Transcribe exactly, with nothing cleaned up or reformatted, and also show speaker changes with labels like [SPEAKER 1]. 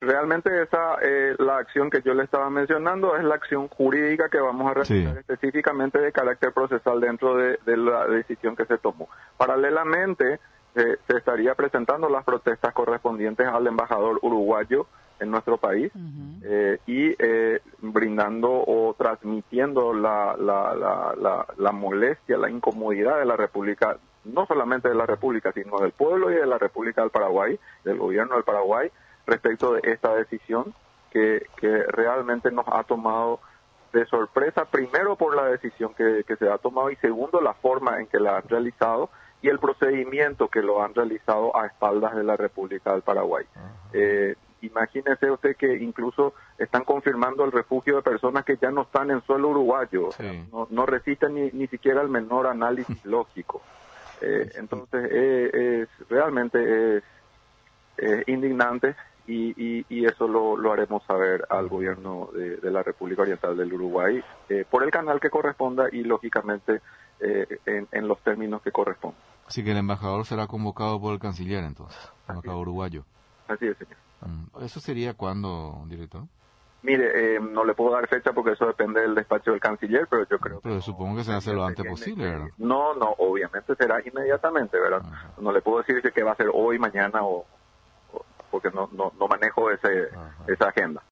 [SPEAKER 1] realmente esa, eh, la acción que yo le estaba mencionando es la acción jurídica que vamos a realizar, sí, específicamente de carácter procesal dentro de, de la decisión que se tomó. Paralelamente, eh, se estaría presentando las protestas correspondientes al embajador uruguayo en nuestro país, uh-huh. eh, y eh, brindando o transmitiendo la, la, la, la, la molestia, la incomodidad de la República, no solamente de la República, sino del pueblo y de la República del Paraguay, del gobierno del Paraguay, respecto de esta decisión que, que realmente nos ha tomado de sorpresa, primero por la decisión que, que se ha tomado y segundo la forma en que la han realizado y el procedimiento que lo han realizado a espaldas de la República del Paraguay. Uh-huh. Eh, imagínese usted que incluso están confirmando el refugio de personas que ya no están en suelo uruguayo, sí. no, no resisten ni, ni siquiera el menor análisis lógico. Eh, entonces, eh, es realmente es eh, indignante y, y, y eso lo, lo haremos saber al gobierno de, de la República Oriental del Uruguay eh, por el canal que corresponda y lógicamente eh, en, en los términos que correspondan.
[SPEAKER 2] Así que el embajador será convocado por el canciller entonces, el embajador uruguayo.
[SPEAKER 1] Así es, señor.
[SPEAKER 2] ¿Eso sería cuándo, director?
[SPEAKER 1] Mire, eh, no le puedo dar fecha porque eso depende del despacho del canciller, pero yo creo
[SPEAKER 2] pero
[SPEAKER 1] que...
[SPEAKER 2] supongo que se hace lo antes posible, ¿verdad?
[SPEAKER 1] No, no, obviamente será inmediatamente, ¿verdad? Ajá. No le puedo decir que va a ser hoy, mañana o... o porque no, no, no manejo ese, esa agenda.